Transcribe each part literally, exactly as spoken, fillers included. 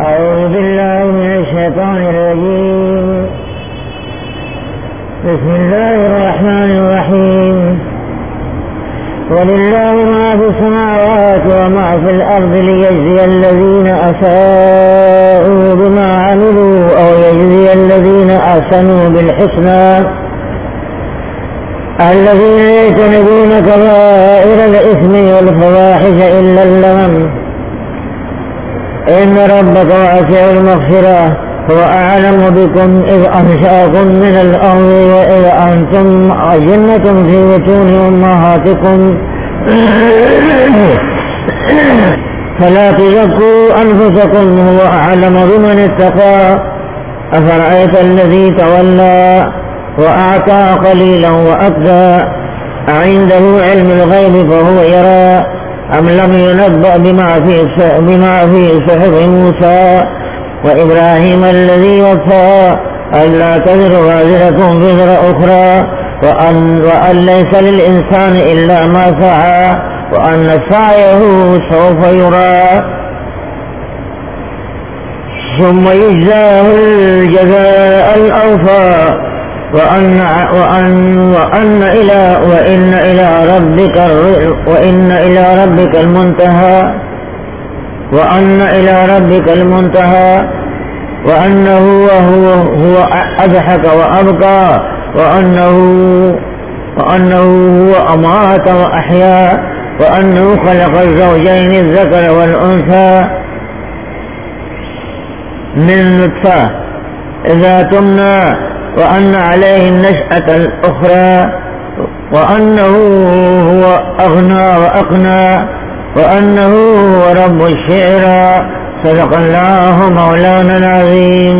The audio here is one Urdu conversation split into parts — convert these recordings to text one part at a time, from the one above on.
أعوذ بالله من الشيطان الرجيم. بسم الله الرحمن الرحيم. ولله ما في السماوات وما في الأرض ليجزي الذين أساءوا بما عملوا أو يجزي الذين أحسنوا بالحسنى الذين يجتنبون كبائر الإثم والفواحش إلا اللمم إن ربك واسع المغفرة هو أعلم بكم إذ أنشأكم من الأرض وإذ أنتم أجنة في بطون أمهاتكم فلا تزكوا أنفسكم هو أعلم بمن اتقى أفرأيت الذي تولى وأعطى قليلا وأكدى أعنده علم الغيب فهو يرى أم لم ينبأ بما في بما في صحف موسى وإبراهيم الذي وفى ألا تزر وازرة وزر أخرى وأن, وأن ليس للإنسان إلا ما سعى وأن سعيه سوف يرى ثم يجزاه الجزاء الأوفى وأن وأن وأن إلى وإن إلى ربك وإن إلى ربك المنتهى وأن إلى ربك المنتهى وأنه هو هو أضحك وأبكى وأنه وأنه هو أمات وأحيا وأنه خلق الزوجين الذكر والأنثى من نطفة إذا تمنى وأن عليه النشأة الأخرى وأنه هو أغنى وأقنى وأنه هو رب الشعرى صدق الله مولانا العظيم.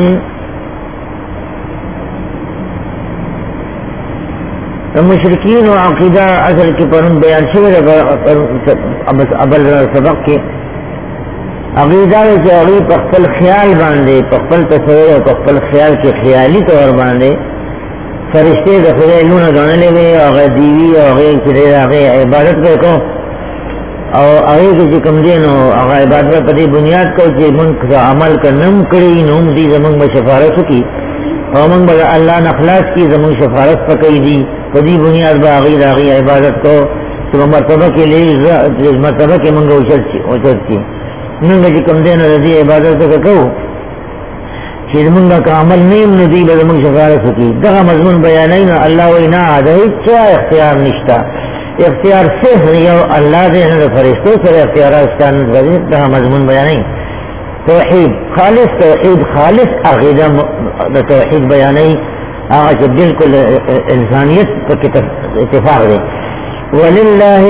المشرکین و عقیدہ اصل کی پرم بیان شوئے ابل سبق کی عقیدہ کہ اغی پخپل خیال باندے پخپل تصور و پخپل خیال کے خیالی طور باندے فرشتے دخلے لون دانلے میں اغی دیوی اغی چرے اغی عبادت کو کو اور اغی کی جکم دین اغی عبادت پتی بنیاد کو چی منک عمل کا نم کری نوم دی زمان بشفارت کی اور من بگا اللہ نخلاص کی زمان شفارت پکی دی پتی بنیاد با اغی اغی عبادت کو تو مرتبہ کے لئے مرتبہ کے منگا اچھت کی منگا جی کم دین رضی عبادت کا کہو چیز منگا کا عمل نیم ندی بدا منگ شفارت کی دغا مضمون بیانین اللہ وینا آدھائی چا اختیار نشتا اختیار صرف یو اللہ دے فرشتو سر اختیارات ستان دغا مضمون بیانین توحید خالص توحید خالص عقیدہ توحید بیانین آغا چا بالکل انسانیت پر اتفاق دے وللہ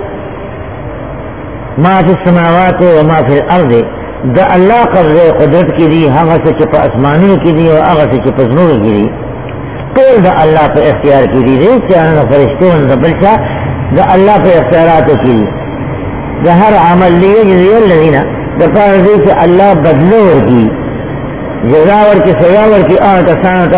ما فی السماوات و ما فی الارض دا اللہ قبض قدرت کی دی ہم سے چپا اسمانی کی دی اور آغا سے چپا زنور کی دی طول دا اللہ پر اختیار کی دی دی چاہنا فرشتے دا بلچا دا اللہ پر اختیارات کی دی دا ہر عمل لیے جزی اللذین دا پار دی کہ اللہ بدلور کی جزاور کی سزاور کی آتا سانتا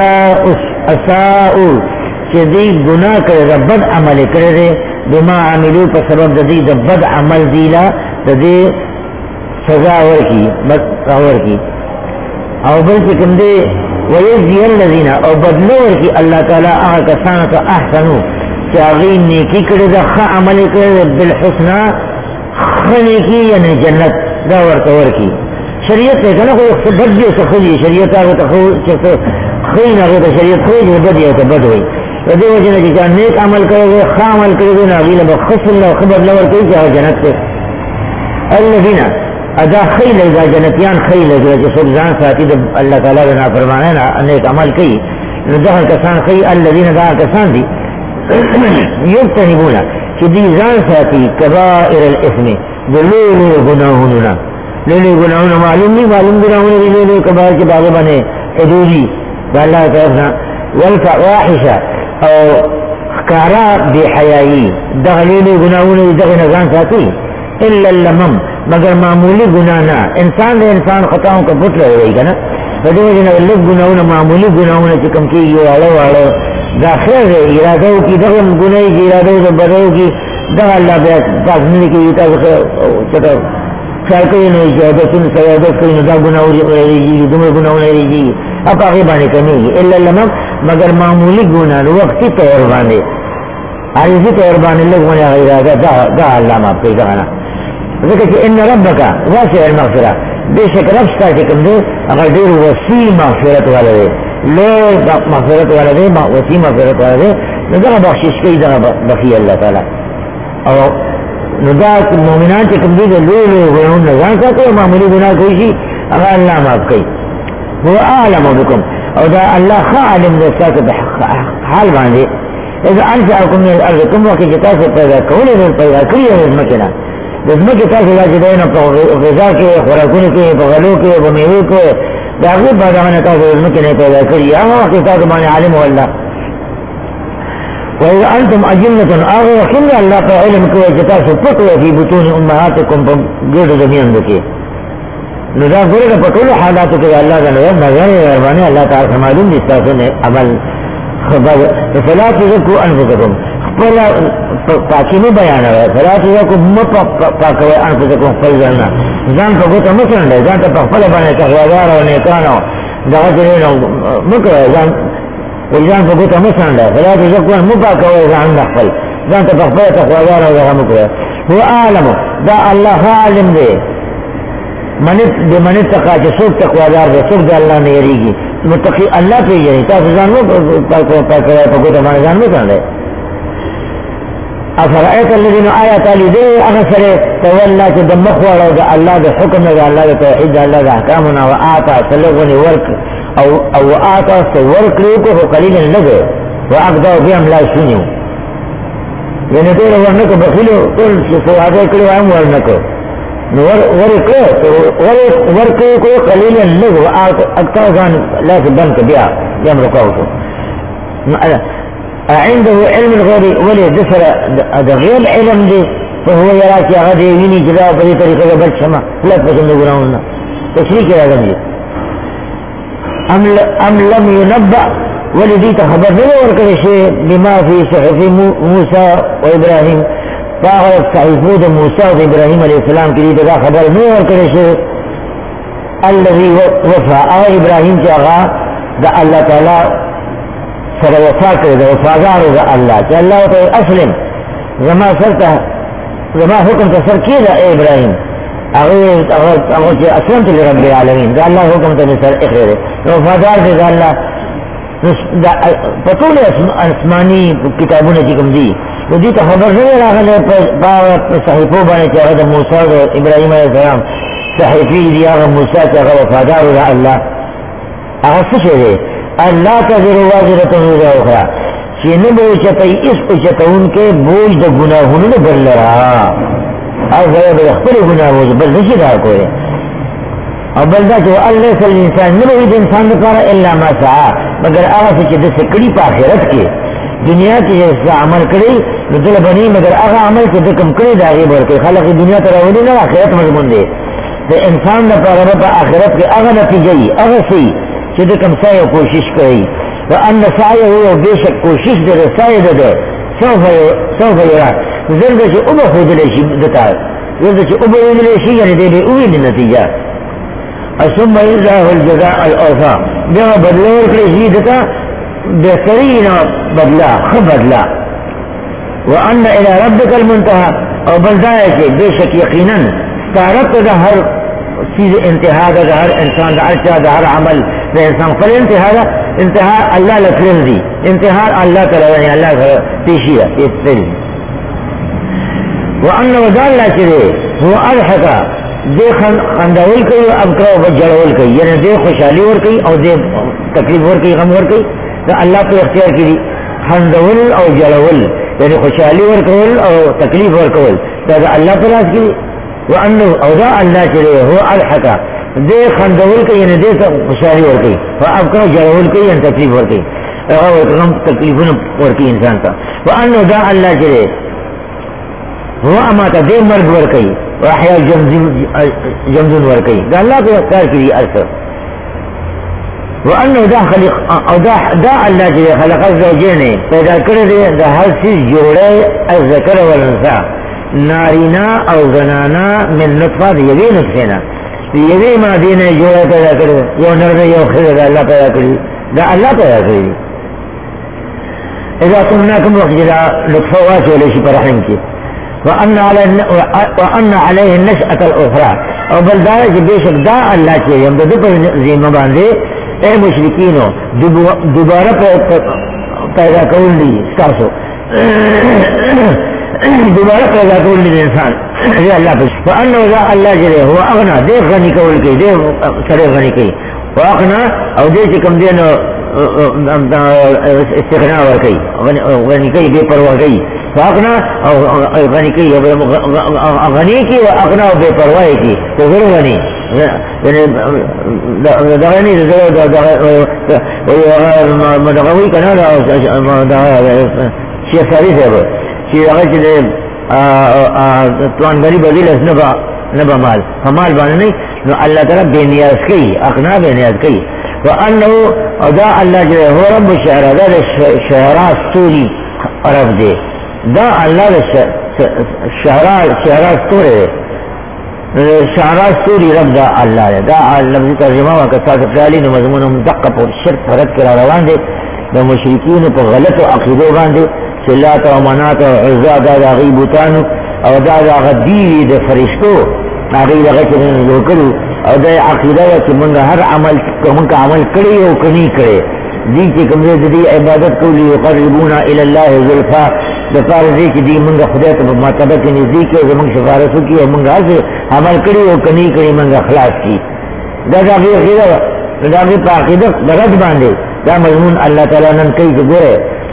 اساؤ کہ دی گناہ کرے دا بد عمل کرے دے بما عملو پر سبب دا دی دا بد عمل دیلا دا دی سزاور کی بد سزاور کی او بلکہ کم دے ویجزی اللذین او بدلور کی اللہ تعالی آغا کسانتا احسنو چاغین نیکی کرے دا خا عمل کرے دا بالحسنہ خنیکی یعنی جنت دا ورکور کی شریعت ہے کنا کوئی بد جو سخلی شریعت آگا تخول خین آگا تا شریعت خوی جو بد یا تا بد ہوئی ودی وجنہ جی چاہ نیک عمل کرے گے خا عمل کرے گے ناغیل بخص اللہ خبر لور کئی چاہ جنت سے اللذین ادا خیل ادا جنتیان خیل ادا جو سبزان ساتی دا اللہ تعالیٰ بنا فرمانے نا نیک عمل کئی دہر کسان خیل اللذین دا کسان دی یبتنبونا کہ دی زان ساتی کبائر الاسم دلولو گناہوننا لولو گناہونا معلوم نہیں معلوم گناہونا دی لولو کبائر کے باغ بنے حدودی دا اللہ تعالیٰ والفواحشہ او خکارا بے حیائی دغلیلو گناہونا دی دغی نظان ساتی الا اللمم مگر معمولی گناہنا انسان دے انسان خطاؤں کا پتل ہوئی گا نا فدو جنہ لگ گناہونا معمولی گناہونا چکم کی یو آڑو آڑو دا خیر ہے ارادو کی دغم گناہی کی ارادو دا بدو کی دغ اللہ بیت پاک ملی کی یوتا چتا خیال کوي نو عبادتون سره عبادت کوي نو دا ګناهونه لريږي دومره ګناهونه لريږي اپ هغه باندې کوي الا لمم مگر معمولی ګناه وقتی طور باندې عارضی طور باندې لګونه غیر دا دا الله ما کوي دا نه ځکه چې ان ربک واسع المغفرة بشک رب ستاسو کوم دی هغه ډیر وسیع مغفرت والا دی لوی مغفرت والا دی وسیع مغفرت والا دی نو دا بخشش کوي دا بخي الله تعالی او نو دا مومنان چې کوم دي لوی لوی ګناهونه ځان ساتي معمولی ګناه کوي شي هغه الله معاف کوي هو اعلم بكم او دا الله عالم دې تاسو په حال باندې اذا انشأكم من الارض کوم وخت چې تاسو پیدا کولې نو پیدا کړی یو مکه د ځمکې تاسو راځي دینه په غذا کې خوراکونو کې په غلو کې په میوه کې دا هغه باندې تاسو د ځمکې نه پیدا کړی هغه وخت تاسو باندې عالم هو الله وإذا أنتم أجنة آغا وخل الله په علم کوي چې تاسو پټو فی بطون امهاتکم په ګډو زمین کې نو دا ګوره په ټولو حالاتو کې الله تعالی نظر باندې الله تعالی معلوم دي تاسو نه عمل خبر فلا تزكوا انفسكم فلا پاکینه بیان راځي فلا تزكوا مت پاکوي انفسكم فلزنا ځان په ګوته مسنده ځان ته په خپل باندې تغوار او نیکانو دا چې نو مکه ځان ځان په ګوته مسنده فلا تزكوا مپاکوي ځان خپل ځان ته په خپل تغوار او هغه مکه هو عالم دا الله عالم دی منت د منت تقا چې څوک تقوادار دی څوک د الله نه یریږي متقی الله پیژني تاسو ځان نو په پاکوي په ګوته باندې ځان نه کړئ افرائیت الذین آیات علی دے اغسر تولا چه دمخ وارو دا اللہ دا حکم دا اللہ دا توحید دا اللہ دا احکامنا و آتا سلغنی ورک او او آتا سورک لیکو خو قلیل لگو و اقداو بیم لا سنیو یعنی دیر ورنکو بخیلو تول سوادے کلو ام ورنکو ورکو ورکو قلیل لگو و اقداو کان لا سبنک بیا یم رکاوتو عنده علم الغيب ولي دسر غير علم دي فهو يراك يا غدي ويني جدا بهي طريقه بل سما لا تفهم نقولنا تشريك يا غدي ام ام لم ينبأ ولدي خبر نه ورکړي شي بما في صحف موسى وابراهيم فاغر صحيفه موسى وابراهيم عليه السلام کې دا خبر نه ورکړي شي الذي وفى ابراهيم جاء دا الله تعالی سره وفا کړی دا وفادار دا الله چې الله ته اسلم زما سرته زما حکم ته سر کېده اے ابراهیم هغه هغه چې اسلمت لرب العالمین دا الله حکم ته سر اخره وفادار دی دا الله په ټول اسماني کتابونه چې کوم دي نو دې ته خبر نه راغله په صحیفو باندې چې هغه د موسی او ابراهیم علیه السلام صحیفې دي هغه موسی چې هغه وفادار دی الله هغه څه دی اللہ تذر واجرة وزر اخرى چی نبو چتای اس اچتون کے بوجھ دا گناہون بل لرا او غیر اخبر گناہ بوجھ بل نشی دا کوئے او بل دا چو اللہ صلی الانسان نبو اید انسان دکارا اللہ ما سعا مگر آغا سے چی دس کڑی پا آخرت کے دنیا کی جیسا عمل کڑی ندل بنی مگر آغا عمل سے دکم کڑی دا غیب ورکے خلق دنیا تراولی نا آخرت مضمون دے دا انسان دا پا ربا آخرت کے آغا نتیجی آغا سی چې د کوم ځای کوشش کوي و ان سعيه هو بشک کوشش د رسای ده سوف سوف یرا زرد چې او به خود له شي دتا زرد چې او به له شي یعنی د اوې د نتیجه ثم يجزاه الجزاء الاوفى بیا بدلور کړی شي دتا بهترین بدلا خبرلا وان الى ربك المنتهى او بلدای چې بشک یقینا تعرف ده هر چیز انتہا ده هر انسان ده هر ده هر عمل ده انسان فل انتہا ده انتہا اللہ لفرن دی انتہا اللہ تعالی اللہ پیشی ہے اتفل وانه ذا اللہ چرے هو الحقا دے خندول کئی ابکرا و جڑول کئی یعنی دے خوشحالی ور کئی او دے تکلیف ور کئی غم ور کئی ده اللہ کو اختیار کی خندول او جڑول یعنی خوشحالی ور کول او تکلیف ور کول ده اللہ پر راز کی وانه او ذا اللہ چرے هو الحقا دے خندول کئی یعنی دے خوشحالی ور کئی اب کرو جڑول کئی یعنی تکلیف ور کئی غم تکلیفون ور کئی انسان کا وانه ذا اللہ چرے هو اما تا دے مرگ ور کئی واحیا جمزون ور کئی دا اللہ کو اختیار کی ارسل وانه ذا خلق او ذا ذا اللہ چرے خلق الزوجین پیدا کر دے دا ہر چیز جوڑے الذکر والانثى نارینا او زنانا من نطفہ دی یوی نطفینا یوی مادین جوڑا پیدا کرو یو نرد یو خیر دا اللہ پیدا کری دا اللہ پیدا کری اذا کنناکم وقت جدا نطفہ واسی ولیشی پر رحم کی وان علیہ النشأة الاخرى او بلدار جی بے شک دا اللہ چیئے ہم دا دو پر زیمہ باندے اے مشرکینو دوبارہ پیدا کول لی ستاسو دوبارہ پیدا کول لی انسان یہ اللہ پر فانو ذا اللہ جلے ہوا اغنا دے غنی کول کی دے سرے غنی کی واغنا او دے چکم دینو استغناء ورکی غنی کی بے پرواہ کی واغنا او غنی کی غنی کی و اغنا بے پرواہ کی تو ضرور غنی دغنی مدغوی کنا شیخ ساری صاحب چی اگر چی توان گری بدیل اس نبا نبا مال فمال بانے نہیں نو اللہ تعالی بے نیاز کی اقنا بے نیاز کی وانہو دا اللہ جلے ہو رب شہرہ دا شہرہ ستوری عرب دے دا اللہ شہرہ شہرہ ستورے شہرہ ستوری رب دا اللہ دے دا لفظ ترجمہ وقت ساتھ فیالی نو مضمون مدقب اور شرک فرد کرا روان دے دا مشرکین پا غلط و عقیدو باندے سلات و منات و عزا دا دا غیبوتانو او دا دا غدیوی دا فرشتو آغی دا غیچ نزو کرو او دا عقیدہ دا چی منگا ہر عمل منگا عمل کرے او کنی کرے دی چی کمزے دی عبادت کو لی قربونا الاللہ ظلفا دا پار دی چی دی منگا خدایت مرتبت نزدیک ہے منگ سفارسو کی او منگا حضر عمل کری او کنی کری منگا خلاص کی دا دا غی عقیدہ دا غی پا عقیدہ برد باندے دا مضمون اللہ تعالیٰ نن کئی تو گرے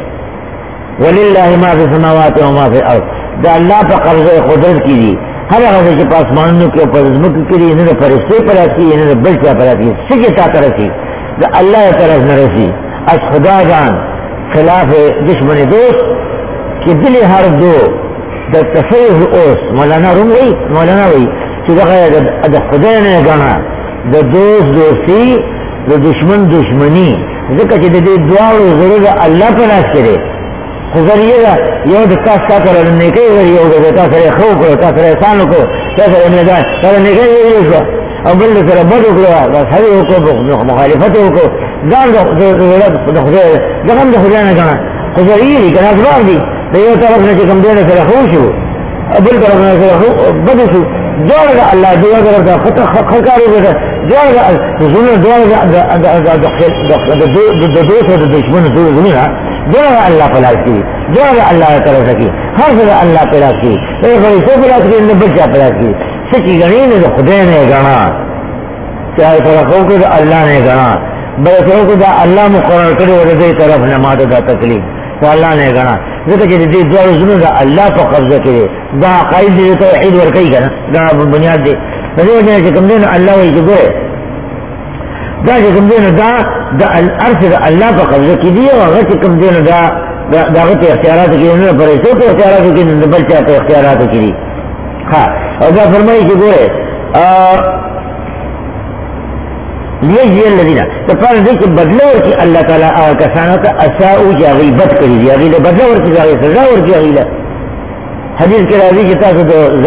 وللہ ما فی السماوات و ما فی الارض دا اللہ پا قبضہ قدرت کی دی ہر غزہ چی پاس ماننو کے اوپر ازمک کری انہوں نے فرشتے پر آتی انہوں نے بلچہ پر آتی سکے تا ترسی دا اللہ طرف نرسی از خدا جان خلاف دشمن دوست کہ دل ہر دو دا تصریح اوس مولانا روم وی مولانا وی چی دا غیر دا خدا نے گانا دا دوست دوستی دا دشمن دشمنی ذکر چی دا دوار و ضرور اللہ پر ناس کرے ذریعہ دا یو دا تاس تاثر نیکی ذریعہ دا تاثر خو کرو تاثر احسانو کرو تاثر امداد تاثر نیکی ذریعہ شو او بل سر بدو کرو صحیح ہوکو مخالفت ہوکو دان دا خدای دا غم دا خدای نکانا ذریعہ دی کنا اسباب دی دا یو طرف نچے کم دینا سر خو شو بل طرف نچے سر بدو شو دوار دا اللہ دوار طرف دا خلقارو کرو دوار دا زمین دوار دا دوست و دا دشمن زمین دوار اللہ پلاس کی دوار اللہ طرف کی ہر جگہ اللہ پلاس کی ایک فرشتوں پلاس کی اندر بچہ پلاس کی سچی گنی نے تو خدا نے گنا چاہے فرقوں کو تو اللہ نے گنا برسوں کو تو اللہ مقرر کرے اور دے طرف نمات دا تکلیف تو اللہ نے گنا ذکر کہ دی دوار زنوں دا اللہ پر قبضہ کرے دا عقائد دی توحید ورکی گنا دا بنیاد دی فضی وجہ سے کم دین اللہ وہی جو گئے دا چکم دین دا دا الارث دا اللہ پا قبضہ کی دی اور غیر چکم دین دا دا غیر اختیارات کی دی پریسو پہ اختیارات کی دی بلچہ پہ اختیارات کی دی ہاں اور دا فرمائی کی گوئے لیجی اللہ دینا تو پار دی کہ بدلور کی اللہ تعالیٰ آگا کسانا تا اساؤ جا غیبت کری دی اغیلہ بدلور کی جا غیبت سزاور کی اغیلہ حدیث کے راضی جتا تو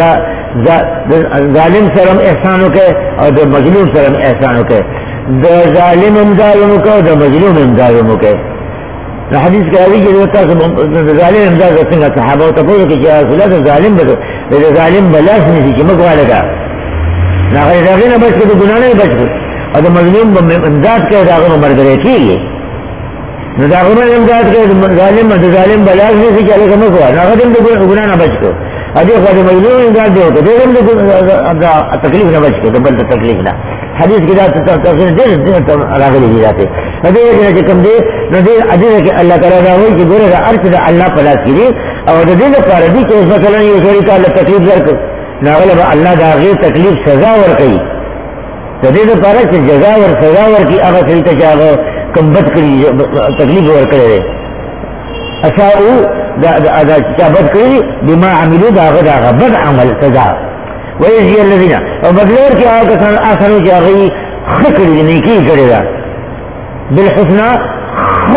ظالم سرم احسانوں کے اور دا مظلوم سرم احسانوں کے دا ظالم امدادوں کا دا مظلوم امدادوں کے حدیث کے راضی جتا تو ظالم امداد رسنگا صحابہ تقول کہ جا رسول اللہ ظالم بدو دا ظالم بلاس نہیں کی مکوا لگا نا غیر داغی نہ بچ کے تو گناہ نہیں بچ کے اور دا مظلوم امداد کے داغی میں مردرے کی گئے نا داغی میں امداد کے ظالم دا ظالم بلاس نہیں کی چلے کا مکوا نا غیر دا گناہ نہ بچ کے ادھے خواہ مظلوم امداد دے ہوتا دے دا تکلیف نہ بچ کے تو بلتا تکلیف نہ حدیث کی ذات تفسیر دے راغلی دی جاتے ادھے وجہ کہ کم دے ندے ادھے کہ اللہ تعالیٰ دا ہوئی کہ گورے دا ارچ دا اللہ پلاس کی دی اور دا دے دا پارا دی کہ اس مثلا یہ سوری کا اللہ تکلیف ذرک ناغلب اللہ دا غیر تکلیف سزا ورکی دا دے دا پارا کہ جزا ور سزا ورکی آغا سریتا چاہا کم بد کری تکلیف ورکڑے دے اساؤ دا دا چابت کری بما عملو دا غد آغا بد عمل سزا ویجی اللذین اور بدلور کی آغا کسان آسانو کی آغای خکر نیکی کرے دا بالحسنہ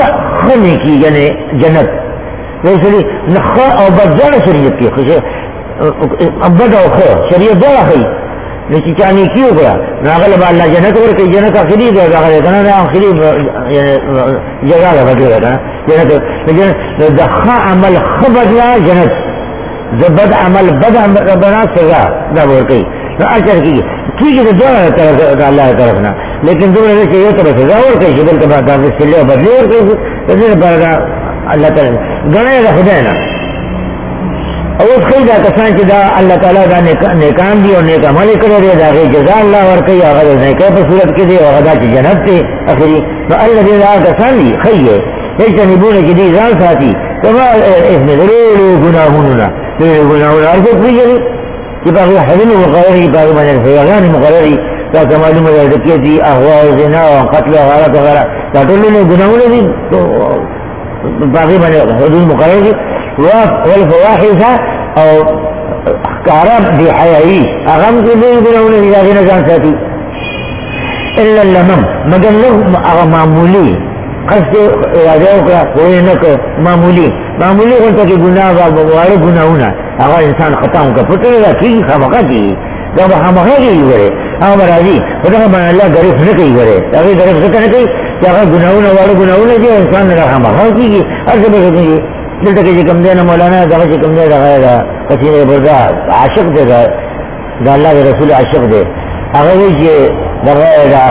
خنی کی یعنی جنت ویسلی نخوا اور بدزار شریعت کی خوش بد او خو شریعت دا اخی نچی چانی کیو کرا ناغلب اللہ جنت ورکی جنت آخری دا داخل کنا نا آخری جگہ دا بدو کنا جنت دخا عمل خبدلا جنت بد عمل بد عمل بنا سزا دا ورکی نا اچر کی ٹھیک ہے دا اللہ طرفنا لیکن دو رہے چاہیے تو سزا ورکی شبل تبا دا بسلی و بدلی ورکی اللہ تعالی گنے دا خداینا او اس خیل دا کسان چی دا اللہ تعالیٰ دا نیکان دی اور نیک عمل کرے دے دا غی جزا اللہ ورکی آغا دا نیکے پر صورت کے دے آغا دا چی جنت تے اخری فا اللہ دے دا کسان دی خیئے ایک تنبون کی دی زان ساتی کما اس میں ضرور گناہوننا ضرور گناہوننا ارکو پری جلی کہ باقی حضن مقرری باقی مجھے فیغان مقرری تاکہ معلوم ہے دکیتی احواء زنا قتل غارت وغیرہ تاکہ نے گناہونا دی باقی مجھے حضن مقرری والفواحش او کارا بحیائی اغم کی دی گناہونا دی داخل نجان ساتی الا اللمم مگر لگ اغم معمولی قصد ارادہ اکرا کوئی نکو معمولی معمولی خلطا کی گناہ وارے گناہونا اگر انسان خطاوں کا پتر لگا کی خامقہ کی جب خامقہ کی گرے اگر برازی خطا من اللہ گریف نکی گرے اگر گریف سکا نکی اگر گناہونا وارے گناہونا جو انسان لگا خامقہ کی ارز بکتی دلتا کی جکم دینا مولانا دا جکم دینا غیر دا قصیر بردا عاشق دے دا دا اللہ دا رسول عاشق دے اگر ویچے دا غیر دا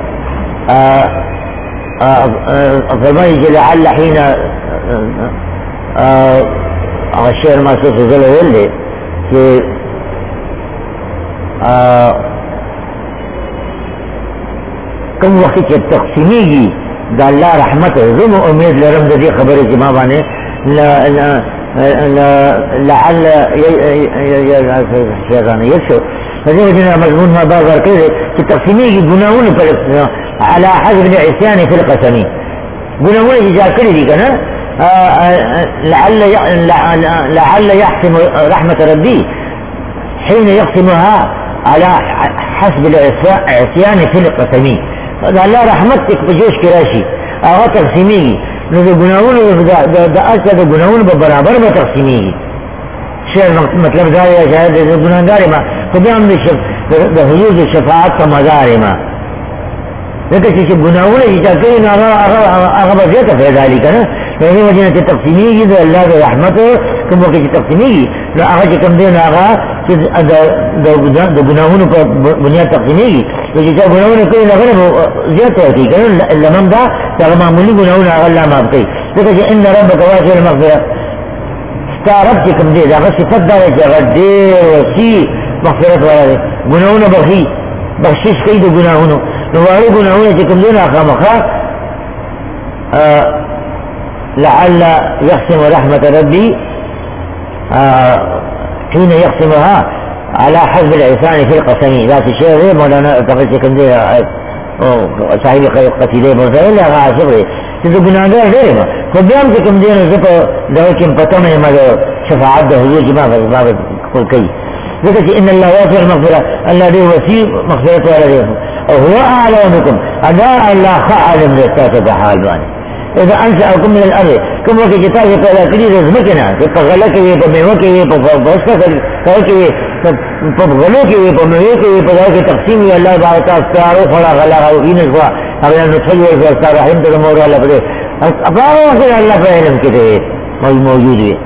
فرمائی کہ لعل حین الشعر محسوس ذل اول دے کہ کم وقت کے تقسیمی گی دا اللہ رحمت ظلم امید لرم دا دی خبری جمع بانے لعل شیطان یرشو فجأة جنا مضمون ما بعض كذا في تقسيمه جناون على حسب العصيان في القسم جناون جاء كذا دي كنا لعل لعل يحسم رحمة ربي حين يقسمها على حسب العصيان في القسم هذا الله رحمتك بجوش كراشي أو تقسيمه نذ جناون ده أكثر جناون برابر بتقسيمه شيء مطلب داري يا شاهد جناون داري ما خدام ده حضور الشفاعت کا مزار ما لیکن چیز گناہوں نے چاہتے ہیں آغا بزیتا پیدا لی کنا لیکن وجہ نے تقسیمی گی دو اللہ دو رحمت کم وقت چی تقسیمی گی آغا چی کم دین آغا دو گناہوں پر بنیاد تقسیمی گی لیکن چاہ گناہوں نے کوئی لگن زیادہ ہوتی کنا لمن دا چاہ معمولی گناہوں آغا اللہ مابتی لیکن چی ان رب قواسی المغفرہ ستا رب چی کم دین آغا صفت دارے چی آغا دیر وسی مغفرت والا دے گناہوں بخی بخشش کئی دو گناہوں نواری گناہوں چکم دینا خامخا لعل يقسم رحمة ربي حين يقسمها على حسب العصان في القسم ذات الشيء مولانا تفل چکم دینا صاحب قصیدے مرسل لها عاشق دے چیزو گناہگار دے ما خودیام چکم دینا زپا دوکم پتم مدو شفاعت دا حضور جمع فضبابت قل کئی ذکر ان اللہ واسع المغفرة اللہ دے وسیع مغفرت والا دے وهو أعلمكم أداء الله خالم للتاسة حال باني إذا أنشأكم من الأرض كم وكي جتاك فلا كريد ازمكنا فغلقه فميوكه فبسكه فبغلوكه فميوكه فذلك تقسيمي الله بارك أستعاره فلا غلاغه في نسوة أبدا نتحيي في أستعار رحمة المورة الله فده أفعله وخير الله فعلم كده موجود به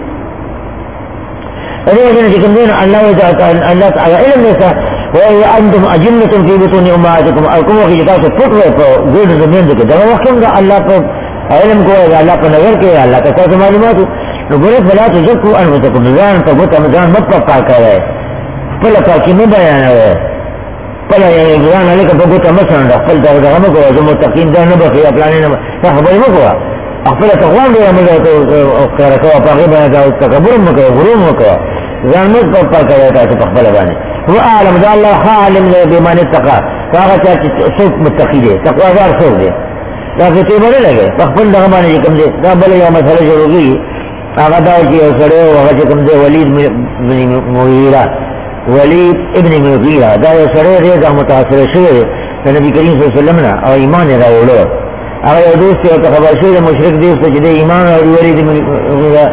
هذا وجهنا كم دين الله تعالى علم نساء وأنتم أجنة في بطون أمهاتكم أكم وكي جتاك فتوة فقول زمين ذكر دغا وقتم دا الله پر علم کو ہے اللہ پر نظر کے اللہ کا ساتھ معلومات نقول فلا تزكوا أنفسكم نزان فقط مزان مطلقا کرے فلا تاکی میں بیان ہے فلا يعني نزان عليك فقط مثلا فل دا دغا مکو جو متقین دا نبخی اپلانے نبخی خبر مکو اخفل تقوان دیا مجھے خیرکو اپاقی دا تکبر مکو غروم مکو نزان مطلقا کرے تا تقبل بانی هو أعلم ذا الله خالم بمن اتقى فأغا سوف متقي دي تقوى دار سوف دي لكن تيبا للغي فاقبل دغا مانا جكم دي قابل يا مسألة جروغي أغا داوكي وصره وغا جكم دي وليد بن مغيرة وليد ابن مغيرة دا وصره ريزا متاثر شوه فنبي كريم صلى الله عليه وسلم او ایمان راولو أغا يدوستي وتخبر شوه مشرك ديستا جده ایمان وليد بن مغيرة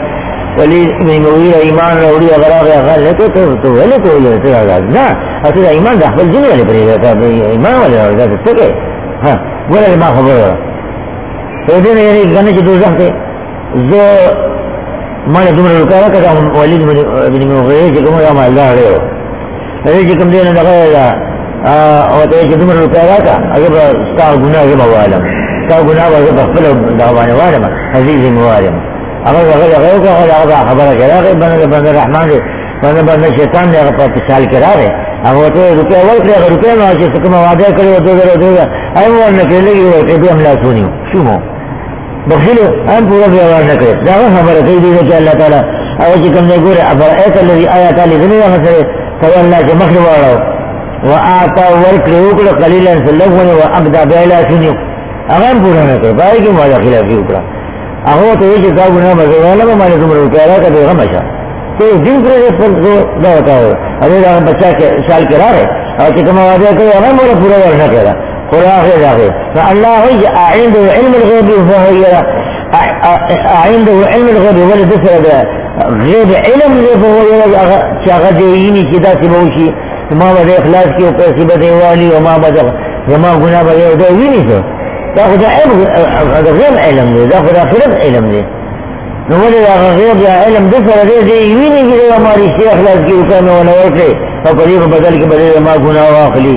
ولید ابن مغیرہ ایمان راوڑی اگر آگے اغال لے تو تو ویلے تو ویلے تو آزاد نا اصل ایمان دا اخبر جن والے پڑے گا ایمان والے راوڑی دا سکے ہاں بولا ما خبر ہو تو دین یعنی گانے چی دوزخ تے زو مانا دمرا رکا رکا تا ولید ابن مغیرہ چکم یا مالدار رہے ہو رہے چکم دینا دا غیر دا اور تو چی دمرا رکا رکا اگر ستا گناہ زبا والم ستا گناہ زبا خبر دعوانے والم عزیز موالم اگر اگر اگر اگر اگر خبر کرا رہے بندہ بندہ رحمان دے بندہ بندہ شیطان دے اگر پاک سال کرا رہے اگر تو روپے اول کرے اگر روپے میں آچے سکم وعدہ کرے دو در دو در ایم وار نکلے لگی وہ کہ بھی ہم لا سونی ہوں شو ہوں بخشلو ایم پورا بھی وار نکلے داغا خبر کئی دیدے کہ اللہ تعالیٰ اگر چکم نے گورے افر ایتا اللذی آیات آلی ذنی وقت سے تو اللہ کے مخلو وارا ہو وآتا ورکلے اکڑا قلیلا سلگونی و اقدا بیلا سونی ہوں اگر ایم پورا نکلے بائی کی مولا خلافی اکڑا اگر تو یہ چکا گناہ مزے والا میں مانے تم روکے رہا کہ بیغم اشا تو دن پر اس پر تو نہ ہوتا ہو اگر اگر بچہ سال کرا رہے اور چکا موادہ کرے اگر مولا پورا ورنہ کرا قرآن آخر آخر فاللہ ہوئی اعینده علم الغیب فهو اعینده علم الغیب ولی دسر غیب علم فهو چاگا دیینی چدا سبوشی ما بده اخلاص کی اوپر سبت والی وما بده وما گناہ بده دوینی سو دا خدا غیب علم دے دا خدا خلق علم دے نولی دا غیب یا علم دفر دے دے یوینی کی دے ہماری شیخ اخلاص کی اوکا میں ونور کے اور قریب بدل کے بدل ما گناہ واخلی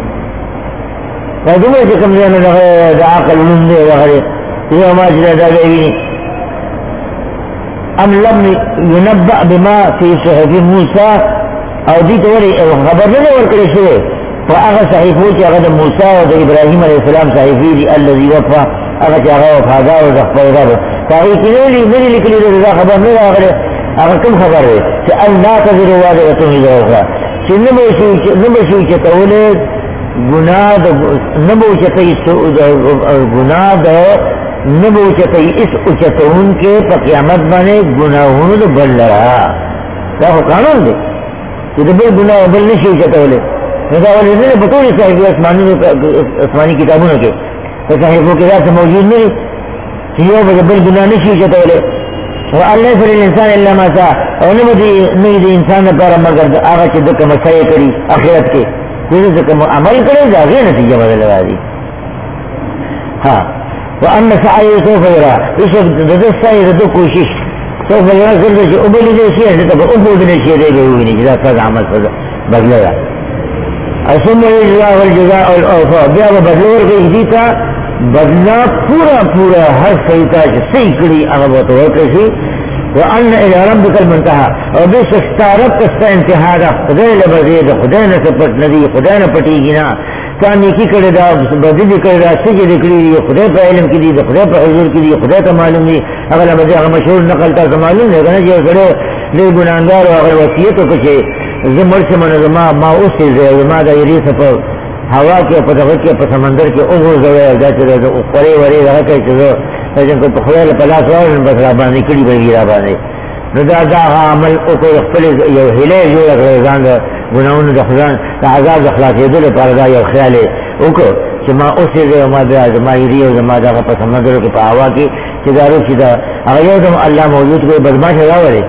فدوئے چکم دے دا عقل علم دے دا خلق یہ ہمارا جدا دا دے یوینی ام لم ینبع بما فی صحف موسیٰ او دی تو ولی خبر دے ورکلے شوئے فاغا صحیفو چی اغا دا موسیٰ و دا ابراہیم علیہ السلام صحیفی دی اللذی وفا اغا چی اغا وفادا و زخفا و غابا فاغی چی نولی نولی لکلی دا خبر نولا اغا اغا کم خبر ہے چی اللہ تذر وادغتون دا اخرا چی نبشو چی تولد گناہ دا نبو چی تی گناہ دا نبو چی تی اس اچتون کے پا قیامت بانے گناہون دا بل لرا دا خو قانون دے چی دا بل گناہ بل نشو چی تولد ندا والی نے بطور صحیح اسمانی اسمانی کتابوں کے صحیحوں کے ذات موجود نہیں چیزوں پر بل گناہ نہیں چاہتا بولے وہ اللہ فر الانسان اللہ ما سا اور نمدی نہیں دی انسان پر مگر آغا چی دکا مسائے کری آخرت کے جیسے سے کم عمل کرے جا غیر نتیجہ بدل لگا دی ہاں وَأَنَّ سَعَيْهُ سَوْفَ يُرَى اس دد سعی دد کوشش سوف يرى ذل شيء ابل دے شيء ہے تو ابل دے شيء دے گئی نہیں جدا سز عمل سز بدلے گا ثم الجزاء والجزاء الاوفى بیا بدلور کے جیتا بدلا پورا پورا ہر سیتا صحیح کڑی اغبت ہو کسی وان الى ربك المنتهى اور بس استعرب کا انتہا دا خدا لبزید خدا نہ سپٹ ندی خدا نہ پٹی گنا کانی کی کڑے دا بدی کڑے دا سجدے کڑی خدا پر علم کی دی خدا پر حضور کی دی خدا کا معلوم نہیں اگر مجھے مشہور نقل تا معلوم ہے کہ جو کرے لے گناہگار اور اگر وصیت کو کچھ زمر سے منظمہ ما اس سے زما دا یری سفر ہوا کے پتہ کے پس سمندر کے اوغو زوے جاتے رہے اوپرے ورے رہا کہ جو جن کو پخوال پلاس اور بس رابان نکڑی بگی رابان ندا دا عمل او کو خپل یو ہلے جو رضان گناہوں دا خزان دا عذاب اخلاق دل پر دا یو خیال او کو کہ ما اس سے ما دا زما یری او زما دا پس سمندر کے ہوا کی چدارو سیدھا اگر اللہ موجود کوئی بدماش ہے والے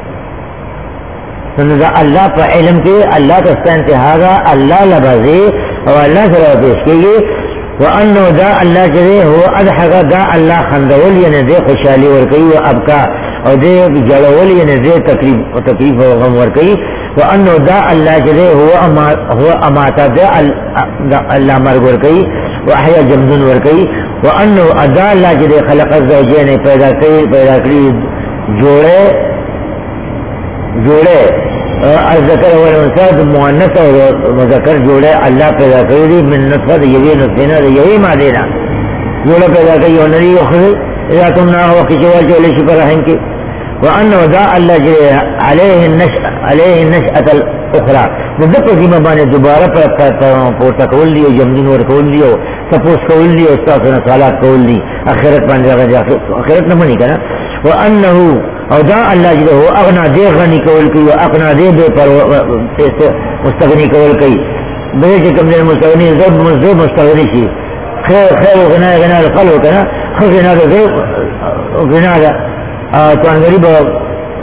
سندا اللہ پر علم کے اللہ کا انتہا اللہ لبازے اور اللہ سے پیش کیے وانه دا اللہ جرے هو اضحك دا اللہ خندول یعنی دے خوشحالی ورکی و ابکا اور دے جلول یعنی دے تکلیف و تکلیف و غم ورکی وانه دا اللہ جرے هو هو اماتا دا اللہ مرگ ورکی واحیا جمدن ورکی وانه ادا اللہ جرے خلق الزوجین پیدا کری پیدا کری جوڑے جوڑے الذکر والانثى مؤنث اور مذکر جوڑے اللہ پیدا کری من نطفہ یوی نطفہ یوی مادینا جوڑا پیدا کری اور نری اخر اذا تم نہ ہو کہ جو جو لے شکر رحم کی وان ودا اللہ جل علیہ النشأ علیہ النشأۃ الاخرى مدت ذمہ بانے دوبارہ پر پورتا کول دیو جمدین ور کول دیو سپوس کول دیو استاد نے صلات کول دی اخرت باندې راځي اخرت نه منی کنه وانه او دا اللہ جل ہو اغنا دے غنی کول کی و اغنا دے بے پر مستغنی کول کی بے کہ کم دے مستغنی زب مزد مستغنی شی خیر خیر غنا غنا الخلق کنا غنا دے غنا دا تو ان غریب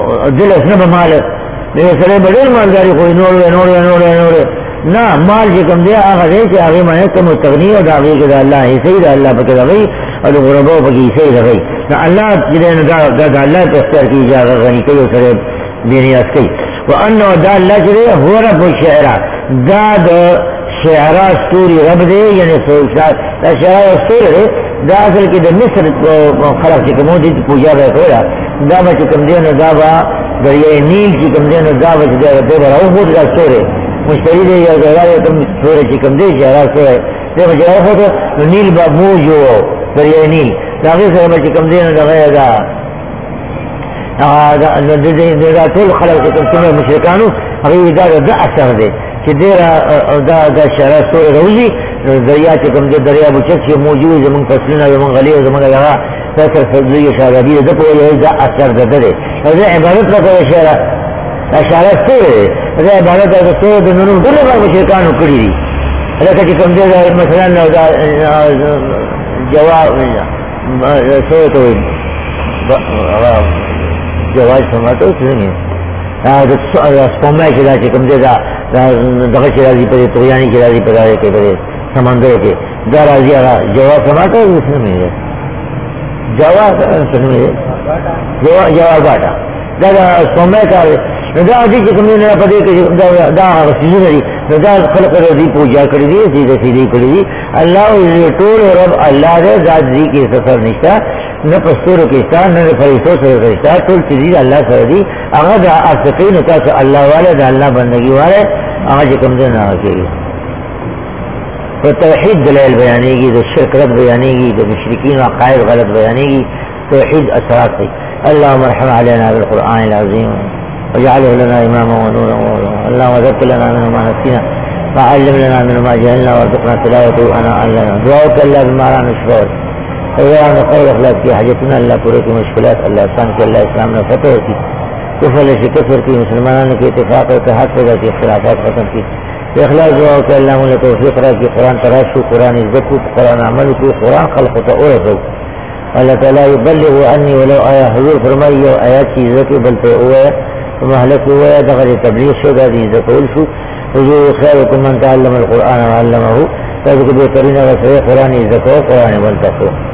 دل اسنه به مال دې سره به ډېر مالداري خو نور نور نور نور نه مال چې کوم دی هغه دی چې هغه باندې کوم تغنی او دا هغه د الله هي سید الله پکې دی او د غربو پکې سید دی نو الله دې نه دا دا الله په اختیار کې اجازه غني کوي سره بیریاس کوي وانه دا الله چې هو رب الشعر دا د شعرا ستوري رب دی یعنی سوچات دا شعرا ستوري دا اصل کې د مصر خلق چې کوم دي پوجا به کوي دا چې کوم دی نو دا با دریای نیل چې کوم دی نو دا به د دې راو دا ستوري مشتری دی یا زرای تم ستوري چې کوم دی شعرا ستوري دا به راو نو نیل با موجو دریای نیل دا غي سره چې کوم دی نو دا دا دا د دا ټول خلق چې کوم څومره مشرکانو هغه دا د اثر دی چې ډېره دا دا شعرا ستوري راوځي دریا چې کوم دی دریا بچک چې موجود زمون فصلونه زمون غلی زمون هغه تاسو فضلي شعرابي د په یوه دا اثر ده ده دا عبارت راکوي شعر اشاره ستوري دا عبارت د ستوري د نورو ټول مشرکانو کړی دي لکه چې کوم دی مثلا دا جواب سوته جواز سماته څنګه دا د سپومه کې دا چې کوم دی دا دغه چې راځي په تویانی کې راځي په دغه کې په سمندر کې دا راځي هغه جواز سماته څنګه جواز څنګه جواز جواز باټا دا سپومه کا دا دې چې کوم نه په دې کې دا دا سيزونه دي دا خلق دې پوجا کړی دي سیده سیده کړی دي الله ټول رب الله دې ذات دې کې سفر نشتا نه پستورو کې ځان نه فرشتو سره رشتہ ټول چې الله سره دي هغه د افقین تاسو الله والے د الله بندگی والے هغه کوم ځای نه کوي په توحید دلایل بیانېږي د شرک رد بیانېږي د مشرکین او عقاید غلط بیانېږي توحید اثرات دي اللهم ارحم علينا بالقران العظيم واجعله لنا اماما ونورا اللهم ذكر لنا منه ما نسينا وعلم لنا منه ما جهلنا وارزقنا تلاوته انا علمنا دعوك الله بما لا نشفعه اللہ خیر اخلاق کی حاجتنا اللہ پورے کی مشکلات اللہ آسان کی اللہ اسلام نے فتح کی کفر شکفر کی مسلمانوں کے اتفاق و اتحاد پیدا کی اختلافات ختم کی اخلاص دعا کہ اللہ مجھے توفیق رہا کہ قرآن تراشو قرآن عزت کو قرآن عمل کو قرآن خلق تعورت ہو اللہ تعالیٰ یبلغ عنی ولو آیا حضور فرمائی یو آیات کی عزت بلتے ہوئے محلک ہوئے دغر تبلیغ شو دا دی عزت شو حضور خیرکم من تعلم القرآن وعلمه تذکر بہترین رسول قرآن عزت و قرآن بلتا ہو